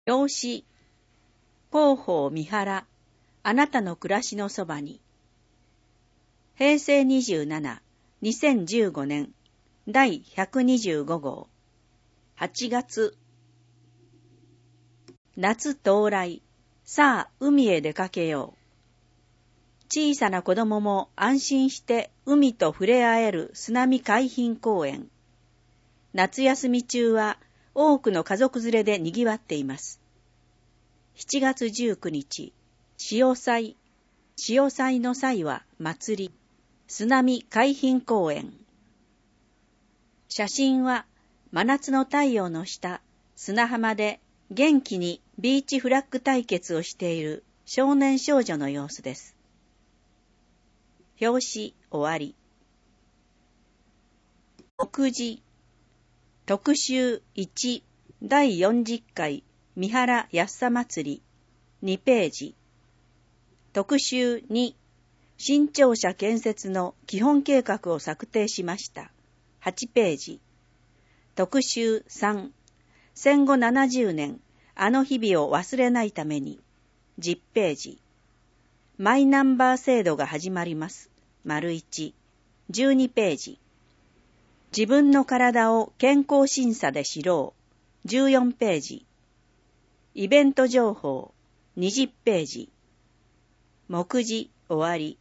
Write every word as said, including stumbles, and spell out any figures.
表紙、広報三原、あなたの暮らしのそばに。へいせいにじゅうなな、にせんじゅうごねん、だいひゃくにじゅうごごう。はちがつ。夏到来。さあ、海へ出かけよう。小さな子供も安心して海と触れ合える砂見海浜公園。夏休み中は多くの家族連れで賑わっています。しちがつじゅうくにち、潮祭。潮祭の祭は祭り。砂見海浜公園。写真は真夏の太陽の下、砂浜で元気にビーチフラッグ対決をしている少年少女の様子です。表紙終わり。目次特集いちだいよんじゅっかい三原安さ祭りにページ。特集に新庁舎建設の基本計画を策定しましたはちページ。特集さん戦後ななじゅうねんあの日々を忘れないためにじゅっページ。マイナンバー制度が始まります丸いち。じゅうにページ。自分の体を健康審査で知ろうじゅうよんページ。イベント情報にじゅっページ。目次終わり。